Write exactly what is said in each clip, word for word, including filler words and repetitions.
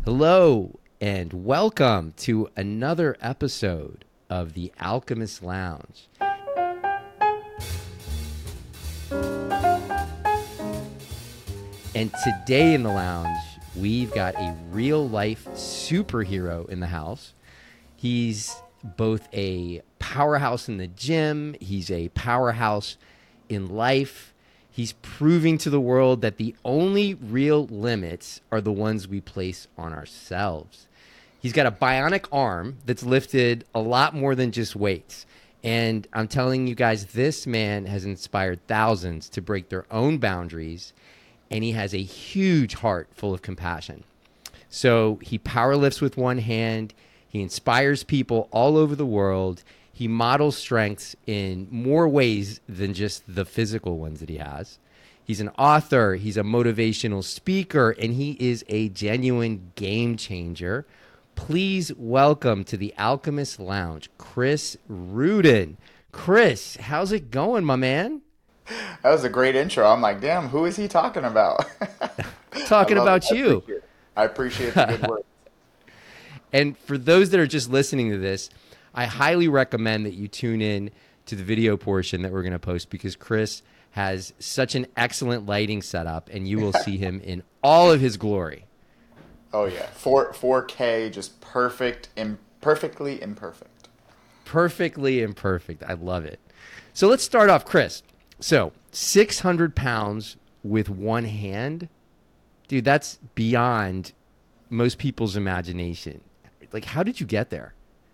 Hello and welcome to another episode of the Alchemist Lounge. And today in the lounge, we've got a real-life superhero in the house. He's both a powerhouse in the gym. He's a powerhouse in life. He's proving to the world that the only real limits are the ones we place on ourselves. He's got a bionic arm that's lifted a lot more than just weights. And I'm telling you guys, this man has inspired thousands to break their own boundaries, and he has a huge heart full of compassion. So he powerlifts with one hand. He inspires people all over the world. He models strengths in more ways than just the physical ones that he has. He's an author, he's a motivational speaker, and he is a genuine game changer. Please welcome to the Alchemist Lounge, Chris Rudin. Chris, how's it going, my man? That was a great intro. I'm like, damn, who is he talking about? Talking about it. you. I appreciate, I appreciate the good work. And for those that are just listening to this, I highly recommend that you tune in to the video portion that we're going to post, because Chris has such an excellent lighting setup and you will see him in all of his glory. Oh yeah. Four, 4K, just perfect, Im- perfectly imperfect. Perfectly imperfect. I love it. So let's start off, Chris. So six hundred pounds with one hand, dude, that's beyond most people's imagination. Like, how did you get there?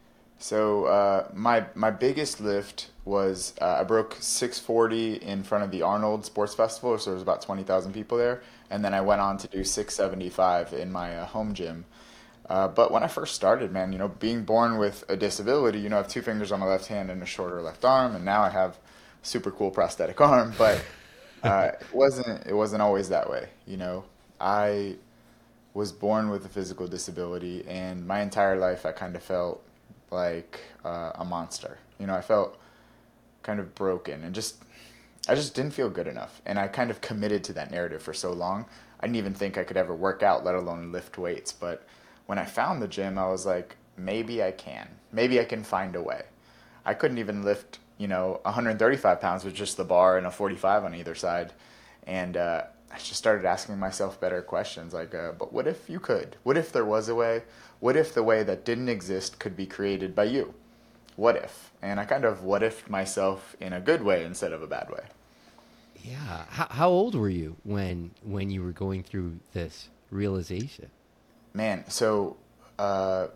So uh, my my biggest lift was uh, I broke six forty in front of the Arnold Sports Festival, so there was about twenty thousand people there, and then I went on to do six seventy-five in my uh, home gym. Uh, but when I first started, man, you know, being born with a disability, you know, I have two fingers on my left hand and a shorter left arm, and now I have a super cool prosthetic arm. But uh, it wasn't it wasn't always that way, you know. I was born with a physical disability, and my entire life I kind of felt like uh, a monster. You know, I felt kind of broken and just, I just didn't feel good enough. And I kind of committed to that narrative for so long. I didn't even think I could ever work out, let alone lift weights. But when I found the gym, I was like, maybe I can. Maybe I can find a way. I couldn't even lift, you know, one hundred thirty-five pounds with just the bar and a forty-five on either side. And uh, I just started asking myself better questions like, uh, but what if you could? What if there was a way? What if the way that didn't exist could be created by you? What if? And I kind of what if'd myself in a good way instead of a bad way. Yeah. How, how old were you when when you were going through this realization? Man, so uh,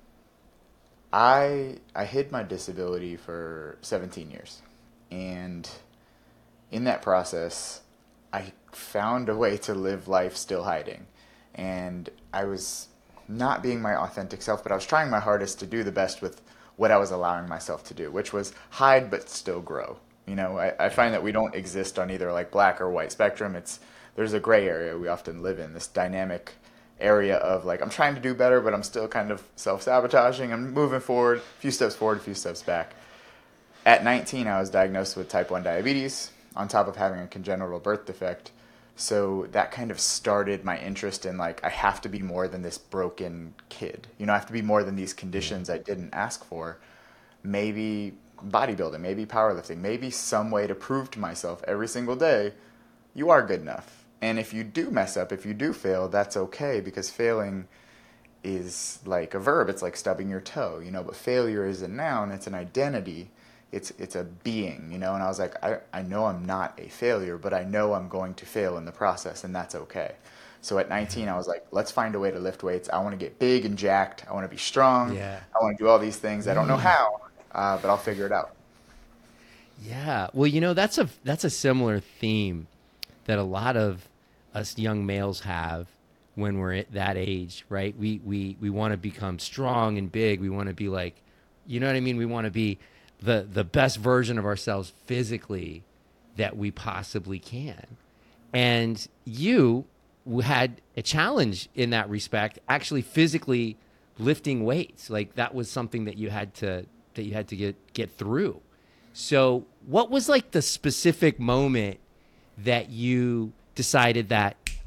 I I hid my disability for seventeen years. And in that process, I found a way to live life still hiding. And I was not being my authentic self, but I was trying my hardest to do the best with what I was allowing myself to do, which was hide but still grow. You know, I, I find that we don't exist on either like black or white spectrum. It's there's a gray area we often live in, this dynamic area of like, I'm trying to do better, but I'm still kind of self-sabotaging. I'm moving forward, a few steps forward, a few steps back. At nineteen, I was diagnosed with type one diabetes on top of having a congenital birth defect. So that kind of started my interest in like, I have to be more than this broken kid. You know, I have to be more than these conditions I didn't ask for. Maybe bodybuilding, maybe powerlifting, maybe some way to prove to myself every single day, you are good enough. And if you do mess up, if you do fail, that's okay, because failing is like a verb. It's like stubbing your toe, you know, but failure is a noun. It's an identity. It's it's a being, you know, and I was like, I, I know I'm not a failure, but I know I'm going to fail in the process, and that's okay. So at nineteen, I was like, let's find a way to lift weights. I want to get big and jacked. I want to be strong. Yeah. I want to do all these things. I don't know how, uh, but I'll figure it out. Yeah. Well, you know, that's a that's a similar theme that a lot of us young males have when we're at that age, right? We we we want to become strong and big. We want to be like, you know what I mean? We want to be the the best version of ourselves physically that we possibly can. And you had a challenge in that respect, actually physically lifting weights. Like that was something that you had to that you had to get get through. So what was like the specific moment that you decided that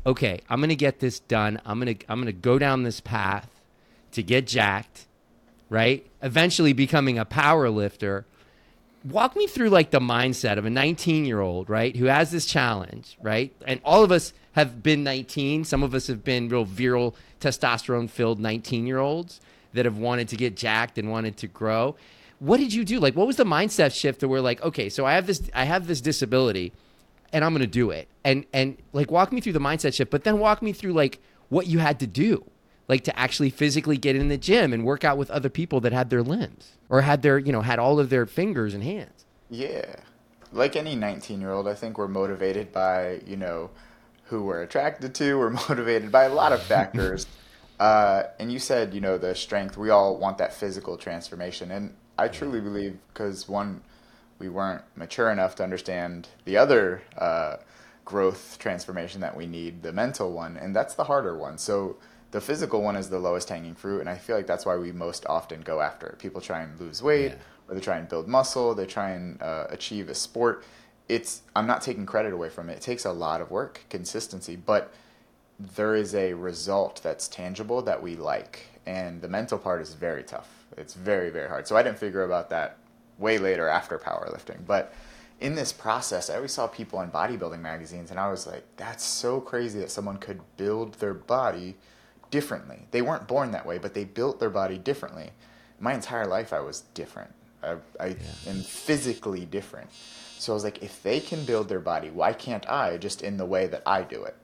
okay, I'm going to get this done. I'm going to I'm going to go down this path to get jacked, right? Eventually becoming a power lifter. Walk me through like the mindset of a nineteen-year-old, right, who has this challenge, right? And all of us have been nineteen. Some of us have been real virile, testosterone-filled nineteen-year-olds that have wanted to get jacked and wanted to grow. What did you do? Like, what was the mindset shift that we're like, okay, so I have this, I have this disability, and I'm going to do it. And and like, walk me through the mindset shift, but then walk me through like what you had to do, like to actually physically get in the gym and work out with other people that had their limbs or had their, you know, had all of their fingers and hands. Yeah. Like any nineteen-year-old, I think we're motivated by, you know, who we're attracted to. We're motivated by a lot of factors. uh, and you said, you know, the strength, we all want that physical transformation. And I truly believe because, one, we weren't mature enough to understand the other uh, growth transformation that we need, the mental one, and that's the harder one. So the physical one is the lowest hanging fruit, and I feel like that's why we most often go after it. People try and lose weight, yeah. or they try and build muscle, they try and uh, achieve a sport. It's I'm not taking credit away from it. It takes a lot of work, consistency, but there is a result that's tangible that we like, and the mental part is very tough. It's very, very hard. So I didn't figure about that way later after powerlifting. But in this process, I always saw people in bodybuilding magazines, and I was like, that's so crazy that someone could build their body differently. They weren't born that way, but they built their body differently. My entire life, I was different. I, I yeah. am physically different. So I was like, if they can build their body, why can't I, just in the way that I do it?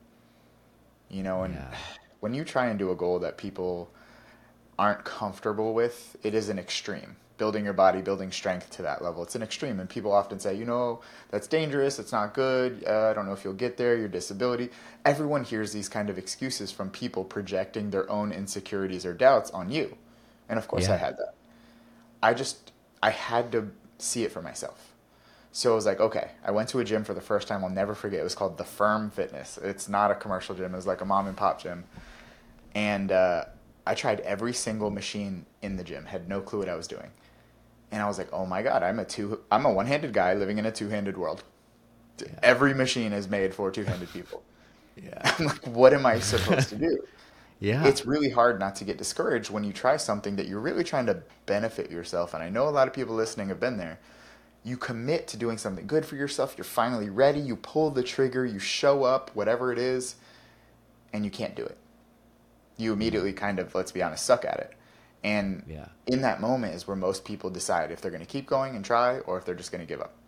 You know, and yeah. when you try and do a goal that people aren't comfortable with, it is an extreme. Building your body, building strength to that level, it's an extreme. And people often say, you know, that's dangerous, it's not good, uh, I don't know if you'll get there, your disability. Everyone hears these kind of excuses from people projecting their own insecurities or doubts on you. And of course yeah. I had that. I just, I had to see it for myself. So I was like, okay, I went to a gym for the first time, I'll never forget. It was called The Firm Fitness. It's not a commercial gym, it was like a mom and pop gym. And uh, I tried every single machine in the gym, had no clue what I was doing. And I was like, oh my God, I'm a two, I'm a one-handed guy living in a two-handed world. Yeah. Every machine is made for two-handed people. Yeah. I'm like, what am I supposed to do? Yeah. It's really hard not to get discouraged when you try something that you're really trying to benefit yourself. And I know a lot of people listening have been there. You commit to doing something good for yourself. You're finally ready. You pull the trigger. You show up, whatever it is, and you can't do it. You immediately kind of, let's be honest, suck at it. And yeah. in that moment is where most people decide if they're going to keep going and try or if they're just going to give up.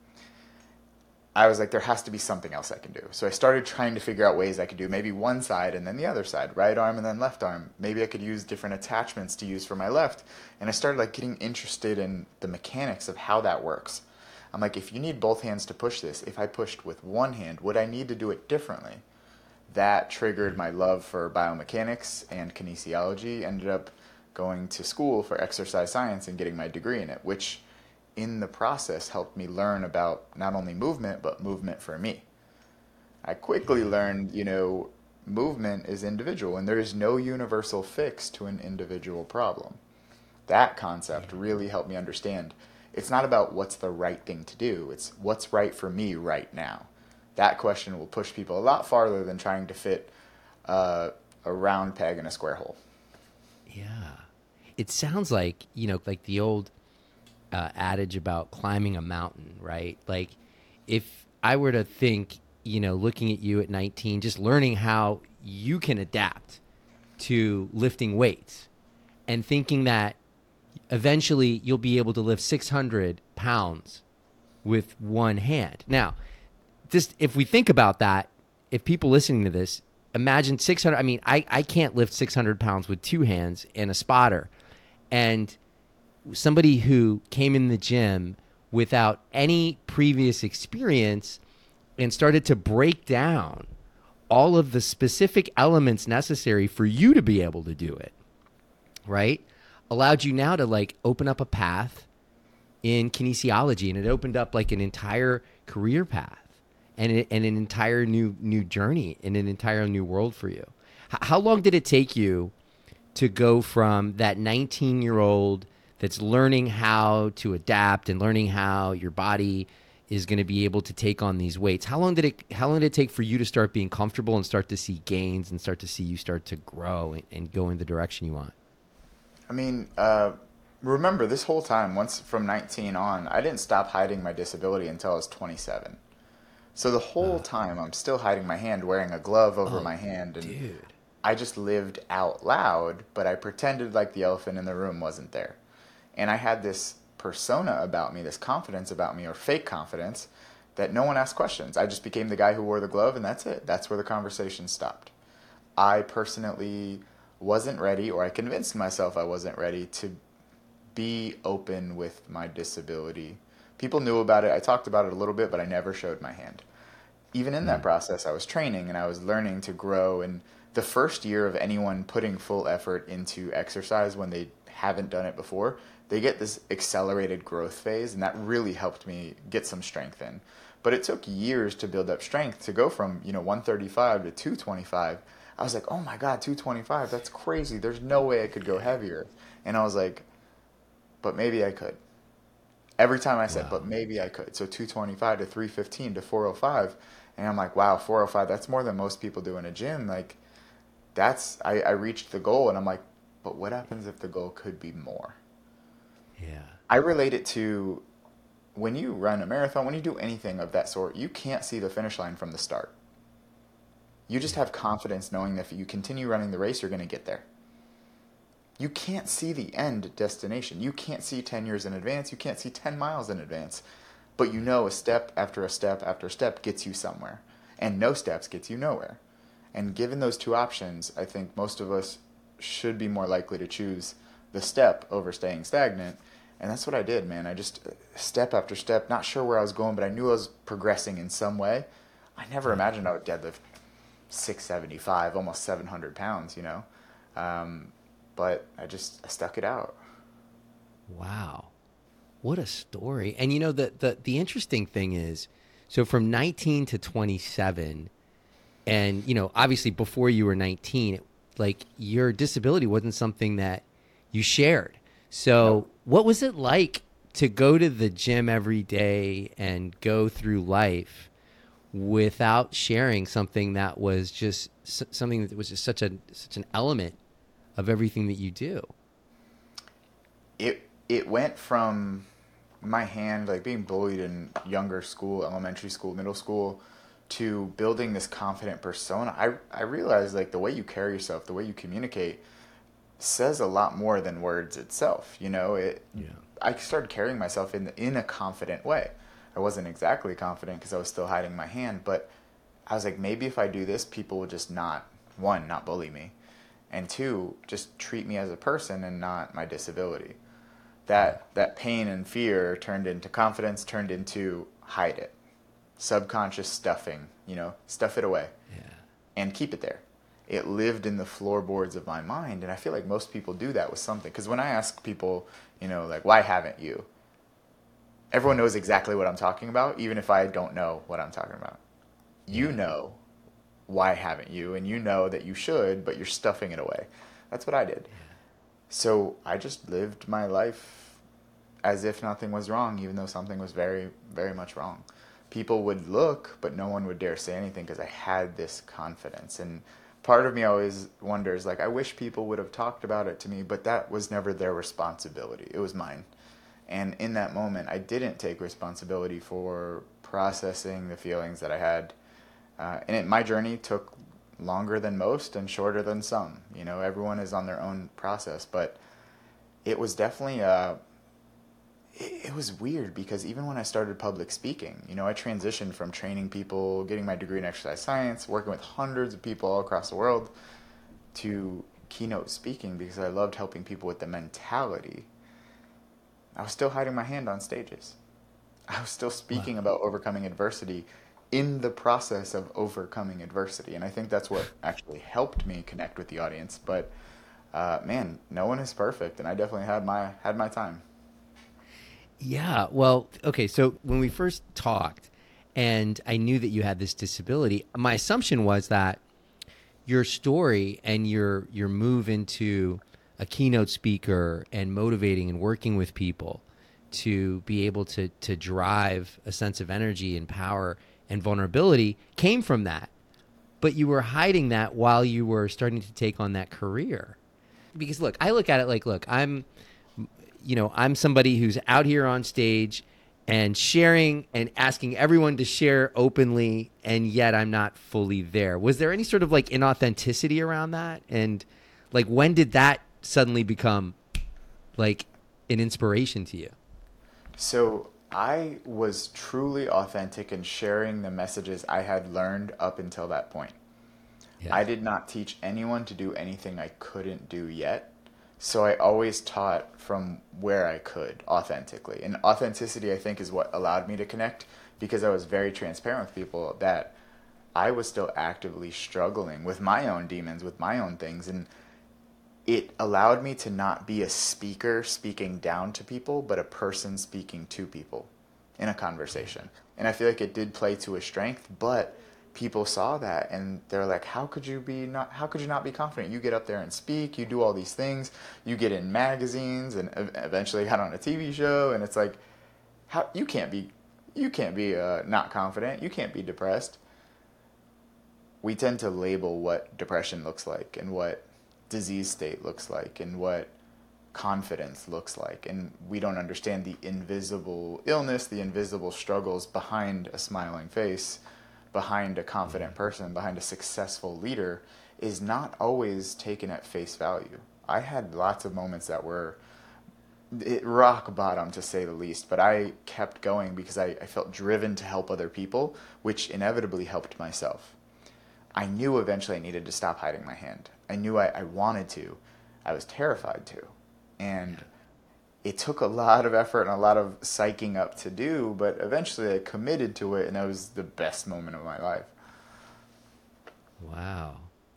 I was like, there has to be something else I can do. So I started trying to figure out ways I could do maybe one side and then the other side, right arm and then left arm. Maybe I could use different attachments to use for my left. And I started like getting interested in the mechanics of how that works. I'm like, if you need both hands to push this, if I pushed with one hand, would I need to do it differently? That triggered my love for biomechanics and kinesiology. Ended up going to school for exercise science and getting my degree in it, which in the process helped me learn about not only movement, but movement for me. I quickly learned, you know, movement is individual and there is no universal fix to an individual problem. That concept really helped me understand it's not about what's the right thing to do, it's what's right for me right now. That question will push people a lot farther than trying to fit uh, a round peg in a square hole. Yeah. It sounds like, you know, like the old uh, adage about climbing a mountain, right? Like if I were to think, you know, looking at you at nineteen, just learning how you can adapt to lifting weights and thinking that eventually you'll be able to lift six hundred pounds with one hand. Now, just if we think about that, if people listening to this, imagine six hundred, I mean, I, I can't lift six hundred pounds with two hands and a spotter. And somebody who came in the gym without any previous experience and started to break down all of the specific elements necessary for you to be able to do it, right? Allowed you now to like open up a path in kinesiology, and it opened up like an entire career path and, it, and an entire new new journey and an entire new world for you. H- how long did it take you to go from that nineteen-year-old that's learning how to adapt and learning how your body is going to be able to take on these weights. How long did it how long did it take for you to start being comfortable and start to see gains and start to see you start to grow and, and go in the direction you want? I mean, uh, remember this whole time, once from nineteen on, I didn't stop hiding my disability until I was twenty-seven. So the whole Uh, time I'm still hiding my hand, wearing a glove over oh, my hand, and dude. I just lived out loud, but I pretended like the elephant in the room wasn't there. And I had this persona about me, this confidence about me, or fake confidence, that no one asked questions. I just became the guy who wore the glove, and that's it. That's where the conversation stopped. I personally wasn't ready, or I convinced myself I wasn't ready to be open with my disability. People knew about it. I talked about it a little bit, but I never showed my hand. Even in that Mm. process, I was training and I was learning to grow. And the first year of anyone putting full effort into exercise when they haven't done it before, they get this accelerated growth phase, and that really helped me get some strength in. But it took years to build up strength to go from, you know, one thirty-five to two twenty-five. I was like, oh my God, two twenty-five, that's crazy. There's no way I could go heavier. And I was like, but maybe I could. Every time I said, Wow. but maybe I could. So two twenty-five to three fifteen to four oh five. And I'm like, wow, four oh five, that's more than most people do in a gym. Like, that's, I, I reached the goal, and I'm like, but what happens if the goal could be more? Yeah. I relate it to when you run a marathon, when you do anything of that sort, you can't see the finish line from the start. You just have confidence knowing that if you continue running the race, you're going to get there. You can't see the end destination. You can't see ten years in advance. You can't see ten miles in advance. But you know a step after a step after a step gets you somewhere. And no steps gets you nowhere. And given those two options, I think most of us should be more likely to choose the step over staying stagnant. And that's what I did, man. I just, step after step, not sure where I was going, but I knew I was progressing in some way. I never imagined I would deadlift six seventy-five, almost seven hundred pounds, you know. Um, but I just I stuck it out. Wow. What a story. And you know, the, the, the interesting thing is, so from nineteen to twenty-seven, and, you know, obviously before you were nineteen, like your disability wasn't something that you shared. So No. what was it like to go to the gym every day and go through life without sharing something that was just s- something that was just such a such an element of everything that you do? It it went from my hand, like being bullied in younger school, elementary school, middle school, to building this confident persona. I I realized like the way you carry yourself, the way you communicate, says a lot more than words itself. You know, it. Yeah. I started carrying myself in in a confident way. I wasn't exactly confident because I was still hiding my hand, but I was like, maybe if I do this, people will just not, one, not bully me, and two, just treat me as a person and not my disability. That that pain and fear turned into confidence, turned into hide it, subconscious stuffing. You know, stuff it away Yeah. and keep it there. It lived in the floorboards of my mind, and I feel like most people do that with something. Because when I ask people, you know, like, why haven't you? Everyone knows exactly what I'm talking about, even if I don't know what I'm talking about. You know why haven't you, and you know that you should, but you're stuffing it away. That's what I did. So I just lived my life as if nothing was wrong, even though something was very, very much wrong. People would look, but no one would dare say anything because I had this confidence. And part of me always wonders, like, I wish people would have talked about it to me, but that was never their responsibility. It was mine. And in that moment, I didn't take responsibility for processing the feelings that I had. Uh, and it, my journey took longer than most and shorter than some. You know, everyone is on their own process. But it was definitely, uh, it, it was weird because even when I started public speaking, you know, I transitioned from training people, getting my degree in exercise science, working with hundreds of people all across the world, to keynote speaking because I loved helping people with the mentality. I was still hiding my hand on stages. I was still speaking Wow. about overcoming adversity in the process of overcoming adversity. And I think that's what actually helped me connect with the audience. But uh, man, no one is perfect, and I definitely had my had my time. Yeah. Well, okay. So when we first talked and I knew that you had this disability, my assumption was that your story and your your move into a keynote speaker and motivating and working with people to be able to to drive a sense of energy and power and vulnerability came from that. But you were hiding that while you were starting to take on that career. Because look, I look at it like, look, I'm, you know, I'm somebody who's out here on stage and sharing and asking everyone to share openly, and yet I'm not fully there. Was there any sort of like inauthenticity around that? And like, when did that suddenly become like an inspiration to you? So I was truly authentic in sharing the messages I had learned up until that point. Yeah. I did not teach anyone to do anything I couldn't do yet. So I always taught from where I could authentically. And authenticity, I think, is what allowed me to connect, because I was very transparent with people that I was still actively struggling with my own demons, with my own things. And it allowed me to not be a speaker speaking down to people, but a person speaking to people in a conversation. And I feel like it did play to a strength, but people saw that and they're like, how could you be not, how could you not be confident? You get up there and speak, you do all these things, you get in magazines and eventually got on a T V show. And it's like, how, you can't be, you can't be uh, not confident. You can't be depressed. We tend to label what depression looks like and what disease state looks like and what confidence looks like, and we don't understand the invisible illness, the invisible struggles behind a smiling face, behind a confident person, behind a successful leader, is not always taken at face value. I had lots of moments that were it, rock bottom, to say the least, but I kept going because I, I felt driven to help other people, which inevitably helped myself. I knew eventually I needed to stop hiding my hand. I knew I, I wanted to. I was terrified to. And it took a lot of effort and a lot of psyching up to do, but eventually I committed to it, and that was the best moment of my life. Wow.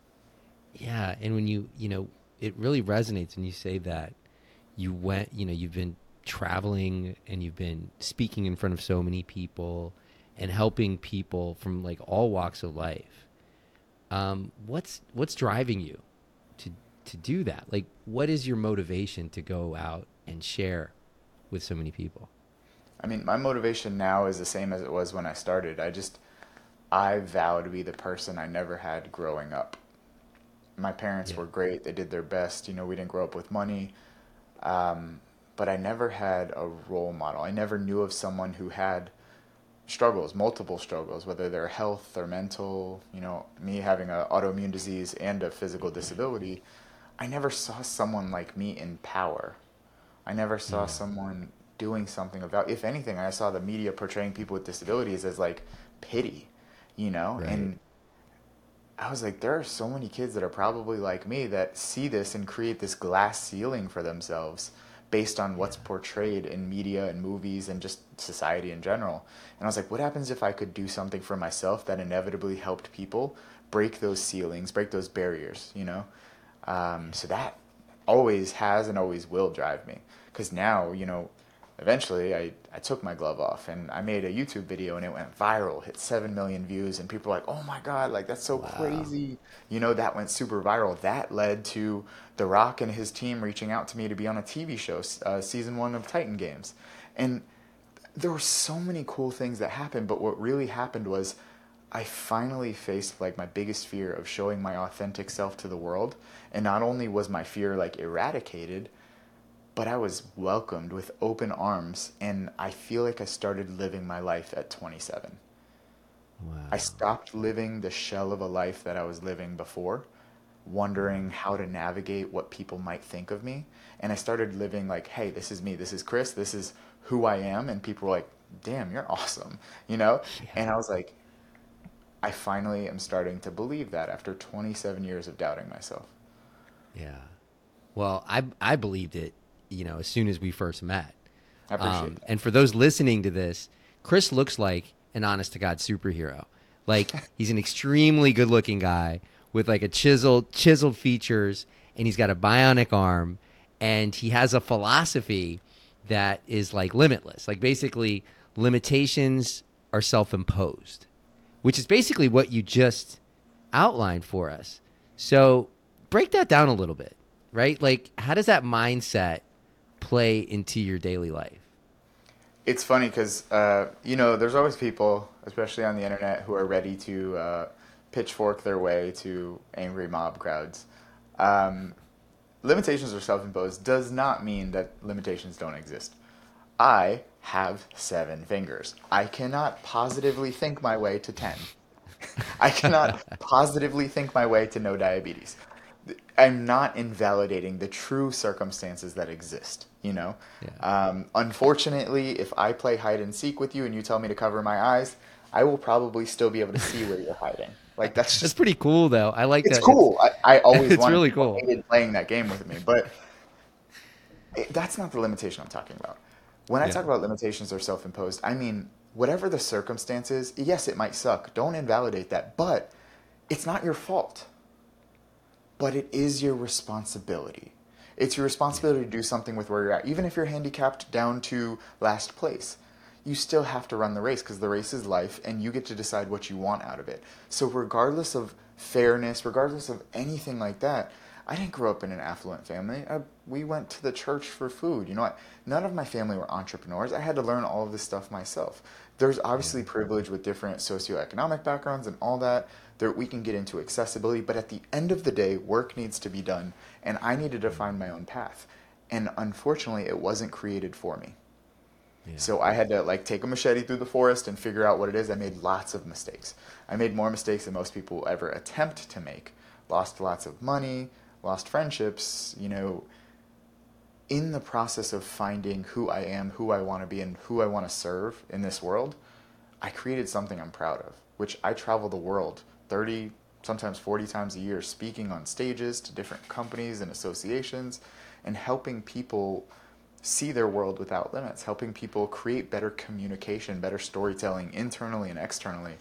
Yeah, and when you, you know, it really resonates when you say that. You went, you know, you've been traveling and you've been speaking in front of so many people and helping people from like all walks of life. Um, what's what's driving you to to do that? Like, what is your motivation to go out and share with so many people? I mean, my motivation now is the same as it was when I started. I just, I vow to be the person I never had growing up. My parents yeah. were great. They did their best. You know, we didn't grow up with money. Um, but I never had a role model. I never knew of someone who had struggles, multiple struggles, whether they're health or mental. You know, me having an autoimmune disease and a physical disability, I never saw someone like me in power. I never saw yeah. someone doing something about, if anything, I saw the media portraying people with disabilities as like pity, you know? Right. And I was like, there are so many kids that are probably like me that see this and create this glass ceiling for themselves based on what's portrayed in media and movies and just society in general. And I was like, what happens if I could do something for myself that inevitably helped people break those ceilings, break those barriers, you know? Um, so that always has and always will drive me. Because now, you know, eventually I, I took my glove off and I made a YouTube video and it went viral, hit seven million views, and people were like, oh my God, like that's so wow. crazy. You know, that went super viral. That led to The Rock and his team reaching out to me to be on a T V show, uh, season one of Titan Games. And there were so many cool things that happened, but what really happened was I finally faced like my biggest fear of showing my authentic self to the world. And not only was my fear like eradicated, but I was welcomed with open arms, and I feel like I started living my life at twenty-seven. Wow. I stopped living the shell of a life that I was living before, wondering how to navigate what people might think of me. And I started living like, hey, this is me, this is Chris, this is who I am. And people were like, damn, you're awesome, you know? Yeah. And I was like, I finally am starting to believe that after twenty-seven years of doubting myself. Yeah. Well, I I believed it, you know, as soon as we first met. I appreciate um, that. And for those listening to this, Chris looks like an honest to God superhero. Like he's an extremely good looking guy with like a chiseled, chiseled features, and he's got a bionic arm, and he has a philosophy that is like limitless. Like basically limitations are self-imposed, which is basically what you just outlined for us. So break that down a little bit, right? Like how does that mindset play into your daily life? It's funny because, uh, you know, there's always people, especially on the internet, who are ready to uh, pitchfork their way to angry mob crowds. Um, limitations are self-imposed does not mean that limitations don't exist. I have seven fingers. I cannot positively think my way to ten. I cannot positively think my way to no diabetes. I'm not invalidating the true circumstances that exist, you know? Yeah. Um, unfortunately, if I play hide and seek with you and you tell me to cover my eyes, I will probably still be able to see where you're hiding. Like, that's That's just, pretty cool, though. I like it's that. cool. I, I always It's wanted really people cool. hated playing that game with me, but it, that's not the limitation I'm talking about. When I Yeah. talk about limitations or self-imposed, I mean, whatever the circumstances, yes, it might suck. Don't invalidate that, but it's not your fault. But it is your responsibility. It's your responsibility to do something with where you're at. Even if you're handicapped down to last place, you still have to run the race because the race is life and you get to decide what you want out of it. So regardless of fairness, regardless of anything like that, I didn't grow up in an affluent family. I, we went to the church for food. You know what? None of my family were entrepreneurs. I had to learn all of this stuff myself. There's obviously Yeah. privilege with different socioeconomic backgrounds and all that. There, we can get into accessibility, but at the end of the day, work needs to be done, and I needed to find my own path. And unfortunately, it wasn't created for me. Yeah. So I had to like take a machete through the forest and figure out what it is. I made lots of mistakes. I made more mistakes than most people will ever attempt to make. Lost lots of money, lost friendships, you know, in the process of finding who I am, who I want to be, and who I want to serve in this world. I created something I'm proud of, which I travel the world thirty, sometimes forty times a year, speaking on stages to different companies and associations and helping people see their world without limits, helping people create better communication, better storytelling internally and externally.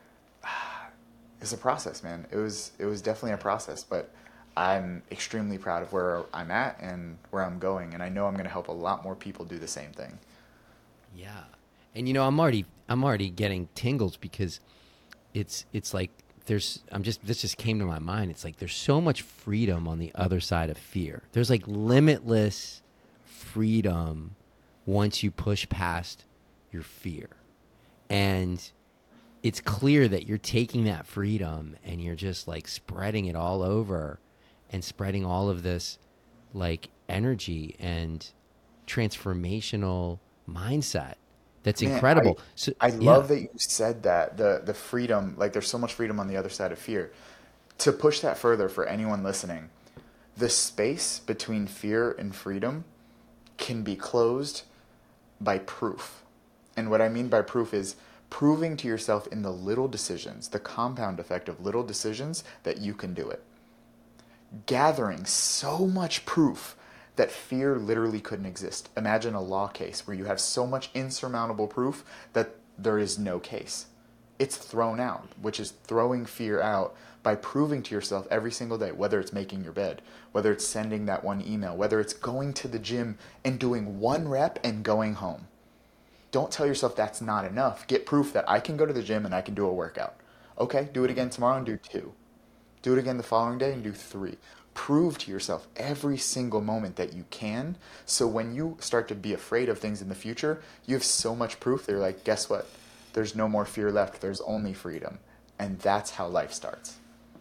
It's a process, man. It was it was definitely a process, but I'm extremely proud of where I'm at and where I'm going, and I know I'm going to help a lot more people do the same thing. Yeah. And you know, I'm already I'm already getting tingles because it's it's like there's I'm just this just came to my mind. It's like there's so much freedom on the other side of fear. There's like limitless freedom once you push past your fear. And it's clear that you're taking that freedom and you're just like spreading it all over and spreading all of this like energy and transformational mindset. That's Man, incredible. I, So I yeah, love that you said that, the the freedom, like there's so much freedom on the other side of fear. To push that further for anyone listening, the space between fear and freedom can be closed by proof. And what I mean by proof is proving to yourself in the little decisions, the compound effect of little decisions, that you can do it. Gathering so much proof that fear literally couldn't exist. Imagine a law case where you have so much insurmountable proof that there is no case. It's thrown out, which is throwing fear out by proving to yourself every single day, whether it's making your bed, whether it's sending that one email, whether it's going to the gym and doing one rep and going home. Don't tell yourself that's not enough. Get proof that I can go to the gym and I can do a workout. Okay, do it again tomorrow and do two. Do it again the following day and do three. Prove to yourself every single moment that you can, so when you start to be afraid of things in the future, you have so much proof that you're like, guess what? There's no more fear left. There's only freedom. And that's how life starts.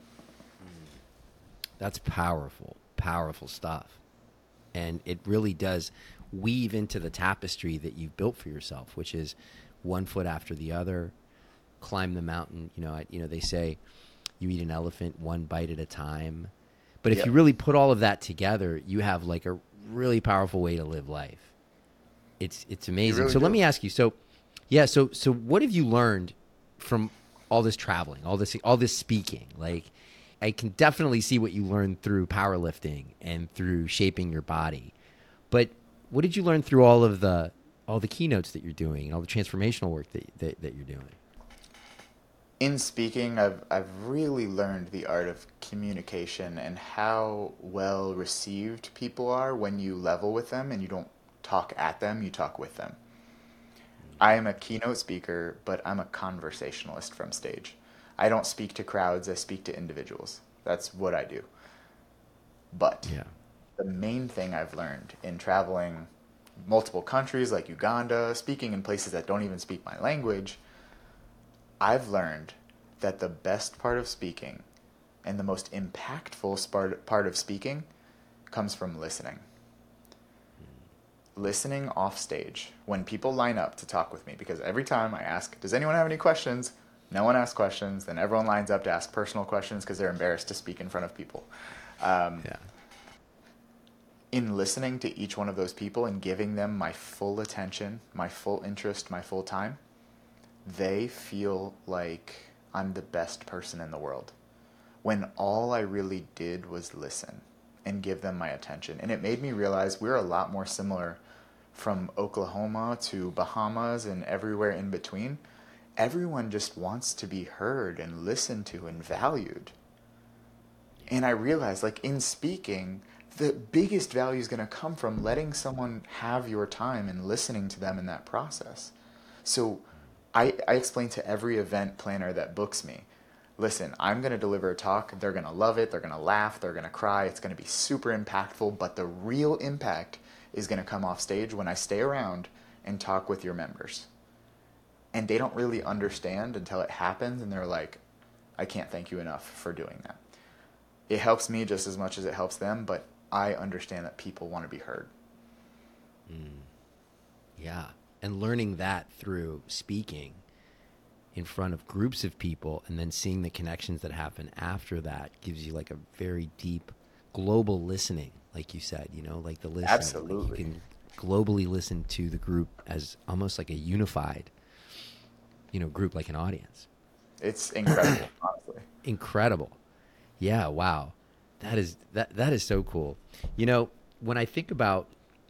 that's powerful, powerful stuff. And it really does weave into the tapestry that you've built for yourself, which is one foot after the other, climb the mountain. You know, I, you know, they say you eat an elephant one bite at a time. But if Yep. you really put all of that together, you have like a really powerful way to live life. It's it's amazing. really So let do. me ask you. So, yeah. So so what have you learned from all this traveling, all this all this speaking? Like, I can definitely see what you learned through powerlifting and through shaping your body. But what did you learn through all of the all the keynotes that you're doing and all the transformational work that that, that you're doing? In speaking, I've I've really learned the art of communication and how well received people are when you level with them and you don't talk at them, you talk with them. I am a keynote speaker, but I'm a conversationalist from stage. I don't speak to crowds, I speak to individuals. That's what I do. But Yeah. the main thing I've learned in traveling multiple countries like Uganda, speaking in places that don't even speak my language, I've learned that the best part of speaking and the most impactful part of speaking comes from listening. Listening off stage when people line up to talk with me, because every time I ask, does anyone have any questions? No one asks questions. Then everyone lines up to ask personal questions because they're embarrassed to speak in front of people. Um, Yeah. In listening to each one of those people and giving them my full attention, my full interest, my full time, they feel like I'm the best person in the world. When all I really did was listen and give them my attention. And it made me realize we're a lot more similar from Oklahoma to Bahamas and everywhere in between. Everyone just wants to be heard and listened to and valued. And I realized, like, in speaking, the biggest value is going to come from letting someone have your time and listening to them in that process. So I, I explain to every event planner that books me, listen, I'm going to deliver a talk. They're going to love it. They're going to laugh. They're going to cry. It's going to be super impactful. But the real impact is going to come off stage when I stay around and talk with your members. And they don't really understand until it happens. And they're like, I can't thank you enough for doing that. It helps me just as much as it helps them. But I understand that people want to be heard. Mm. Yeah. And learning that through speaking in front of groups of people and then seeing the connections that happen after that gives you like a very deep global listening, like you said, you know, like the listening. Absolutely. Like you can globally listen to the group as almost like a unified, you know, group, like an audience. It's incredible, honestly. Incredible. Yeah. Wow. That is, that, that is so cool. You know, when I think about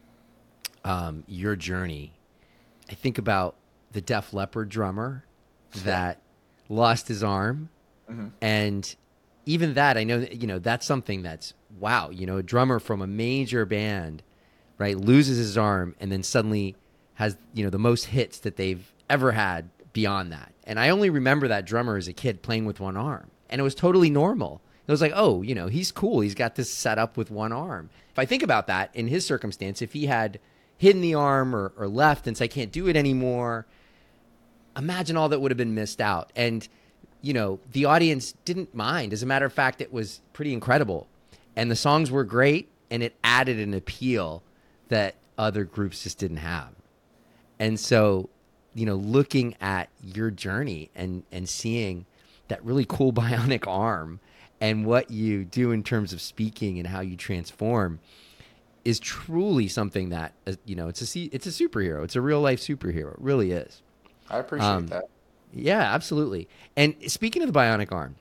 um, your journey, I think about the Def Leppard drummer that lost his arm. Mm-hmm. And even that, I know that, you know, that's something that's, wow, you know, a drummer from a major band, right, loses his arm and then suddenly has, you know, the most hits that they've ever had beyond that. And I only remember that drummer as a kid playing with one arm. And it was totally normal. It was like, oh, you know, he's cool. He's got this set up with one arm. If I think about that, in his circumstance, if he had hidden the arm or, or left and said, I can't do it anymore, imagine all that would have been missed out. And, you know, the audience didn't mind. As a matter of fact, it was pretty incredible. And the songs were great, and it added an appeal that other groups just didn't have. And so, you know, looking at your journey and, and seeing that really cool bionic arm and what you do in terms of speaking and how you transform is truly something that, uh, you know, it's a, it's a superhero. It's a real life superhero. It really is. I appreciate um, that. Yeah, absolutely. And speaking of the bionic arm,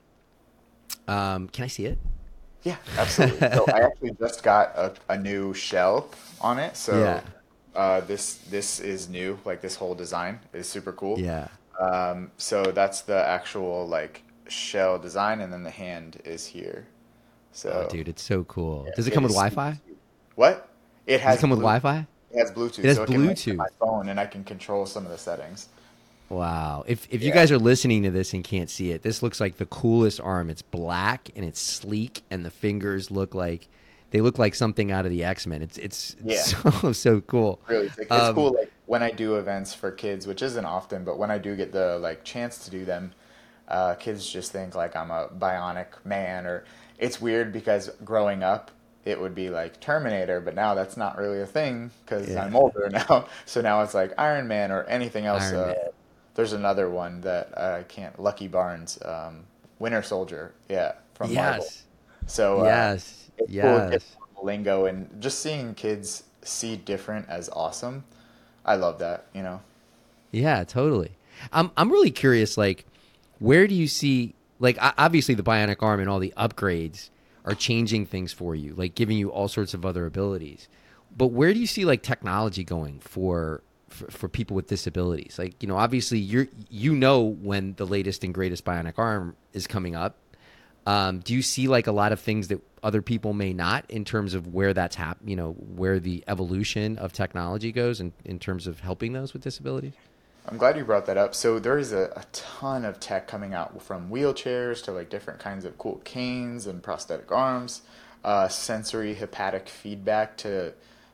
um, can I see it? Yeah, absolutely. So I actually just got a, a new shell on it. So yeah. uh, this this is new. Like this whole design is super cool. Yeah. Um, so that's the actual like shell design, and then the hand is here. So, oh, dude, it's so cool. Yeah, Does it it come with Wi-Fi? What? It has. Does it come Bluetooth. with Wi-Fi? It has Bluetooth. It has so it Bluetooth. Can link to my phone, and I can control some of the settings. Wow. If if yeah. you guys are listening to this and can't see it, this looks like the coolest arm. It's black and it's sleek, and the fingers look like they look like something out of the X-Men. It's it's, it's yeah. so so cool. Really, it's, it's um, cool. Like when I do events for kids, which isn't often, but when I do get the like chance to do them, uh, kids just think like I'm a bionic man, or it's weird because growing up it would be like Terminator, but now that's not really a thing because yeah. I'm older now. So now it's like Iron Man or anything else. Iron uh, Man. There's another one that I can't. Lucky Barnes, um, Winter Soldier, yeah, from yes. Marvel. So uh, yes, it's yes, cool lingo, and just seeing kids see different as awesome. I love that, you know. Yeah, totally. I'm I'm really curious. Like, where do you see? Like, obviously, the bionic arm and all the upgrades are changing things for you, like giving you all sorts of other abilities. But where do you see like technology going for? For, for people with disabilities? Like, you know, obviously you're, you know, when the latest and greatest bionic arm is coming up. Um, do you see like a lot of things that other people may not in terms of where that's hap- you know, where the evolution of technology goes in, in terms of helping those with disabilities? I'm glad you brought that up. So there is a, a ton of tech coming out, from wheelchairs to like different kinds of cool canes and prosthetic arms, uh, sensory hepatic feedback to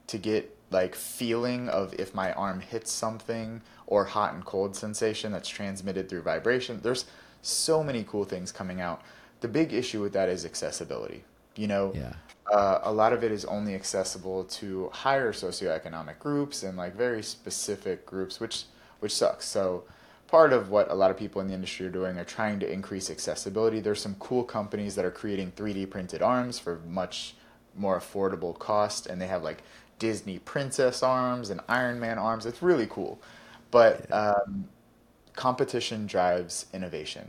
to get like feeling of if my arm hits something, or hot and cold sensation that's transmitted through vibration. There's so many cool things coming out. The big issue with that is accessibility. You know, Yeah. uh, a lot of it is only accessible to higher socioeconomic groups and like very specific groups, which which sucks. So part of what a lot of people in the industry are doing are trying to increase accessibility. There's some cool companies that are creating three D printed arms for much more affordable cost, and they have like Disney princess arms and Iron Man arms. It's really cool. But um, competition drives innovation.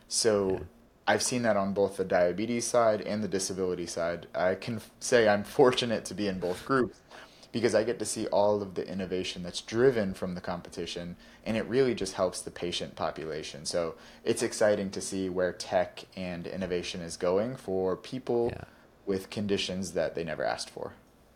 So Yeah. I've seen that on both the diabetes side and the disability side. I can f- say I'm fortunate to be in both groups because I get to see all of the innovation that's driven from the competition, and it really just helps the patient population. So it's exciting to see where tech and innovation is going for people Yeah. with conditions that they never asked for.